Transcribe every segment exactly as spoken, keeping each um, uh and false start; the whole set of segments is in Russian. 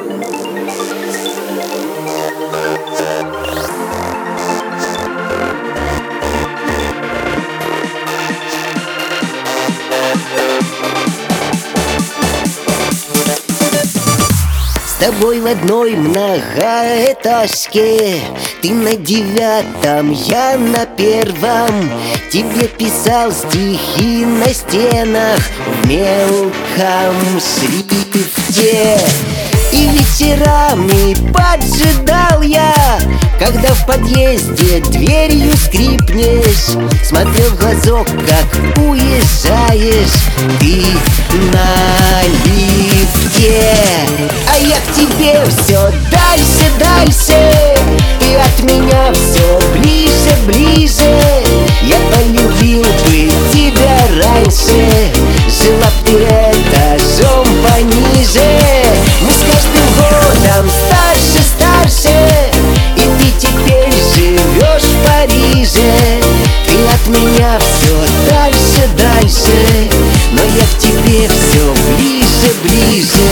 С тобой в одной многоэтажке, ты на девятом, я на первом. Тебе писал стихи на стенах в мелком шрифте. И вечерами поджидал я, когда в подъезде дверью скрипнешь. Смотрел в глазок, как уезжаешь ты на лифте. А я к тебе все дальше, дальше, и от меня все ближе, ближе. Я полюбил бы тебя раньше, жила б ты этажом пониже. Мы с каждым годом старше, старше, и ты теперь живешь в Париже. Ты от меня все дальше, дальше, но я к тебе все ближе, ближе.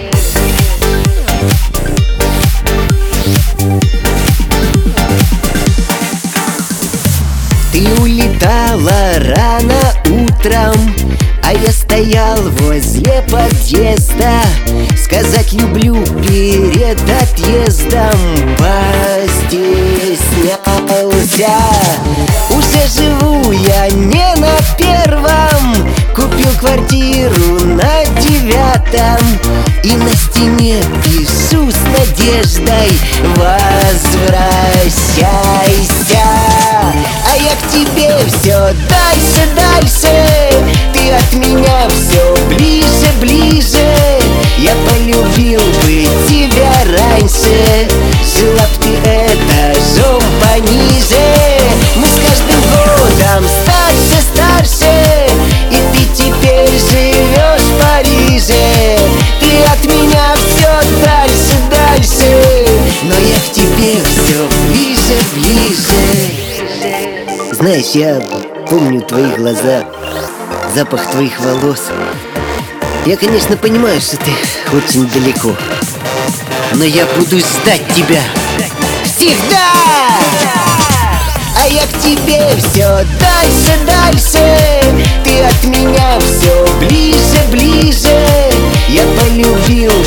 Ты улетала рано утром, а я стоял возле подъезда. Сказать люблю перед отъездом постеснялся. Уже живу я не на первом, купил квартиру на девятом. И на стене пишу с надеждой: возвращайся. А я к тебе все дальше, дальше, ты от меня все ближе, ближе. Я полюбил бы тебя раньше, жила б ты этажом пониже. Мы с каждым годом старше, старше, и ты теперь живешь в Париже. Ты от меня все дальше, дальше, но я к тебе все ближе, ближе. Знаешь, я помню твои глаза, запах твоих волос. Я, конечно, понимаю, что ты очень далеко, но я буду ждать тебя всегда. А я к тебе все дальше, дальше, ты от меня все ближе, ближе. Я полюбил